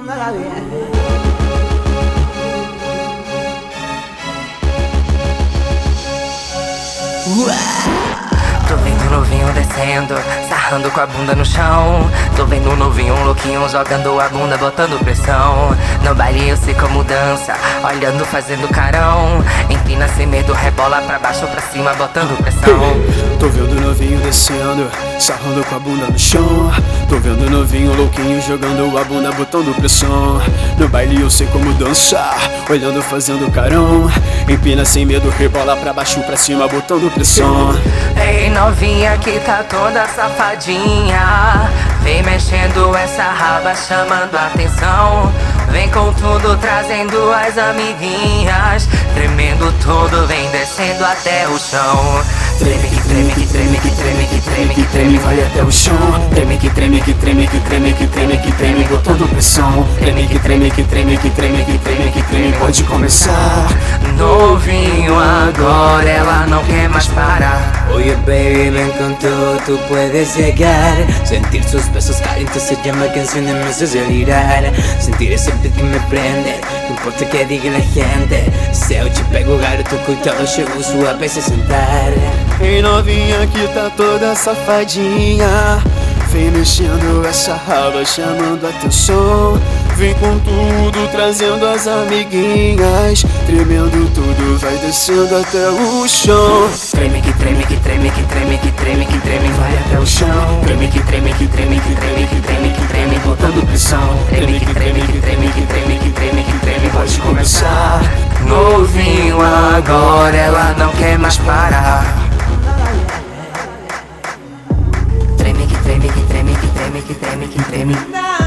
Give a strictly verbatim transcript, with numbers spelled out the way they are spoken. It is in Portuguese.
pasándola bien. Tô vendo o novinho descendo, sarrando com a bunda no chão. Tô vendo o novinho, um louquinho, jogando a bunda, botando pressão. No baile eu sei como dança, olhando, fazendo carão. Empina sem medo, rebola pra baixo, pra cima, botando pressão. Tô vendo o novinho descendo, sarrando com a bunda no chão. Tô vendo o novinho, louquinho, jogando a bunda, botando pressão. No baile eu sei como dançar, olhando, fazendo carão. Empina sem medo, rebola pra baixo, pra cima, botando pressão. Ei, novinha que tá toda safadinha, vem mexendo essa raba, chamando a atenção. Vem com tudo, trazendo as amiguinhas, tremendo tudo, vem descendo até o chão. Treme que treme, que treme, que treme, que treme, que treme, vai até o chão. Treme que treme, que treme, que treme, que treme, que treme, botando pressão. Treme que treme, que treme, que treme, que treme, que treme, pode começar. Novinho, agora ela não quer mais parar. Oye baby, ven con todo, tú puedes llegar. Sentir sus besos calientes se llama canción de mi socialidad. Sentir esse beat que me prende, não importa o que diga a gente. Se eu te pego, garoto, coitado, chego sua vez se sentar. Ei, novinha que tá toda safadinha, vem mexendo essa raba, chamando a atenção. Vem com tudo, trazendo as amiguinhas, tremendo tudo, vai descendo até o chão. Treme que treme, que treme, que treme, que treme, que treme, vai até o chão. Treme que treme, que treme, que treme, que treme, que treme, botando pressão. Treme que treme, que treme, que treme, que treme, que treme, pode começar. Novinho, agora ela não quer mais parar. Treme que treme, que treme, que treme, que treme, que treme.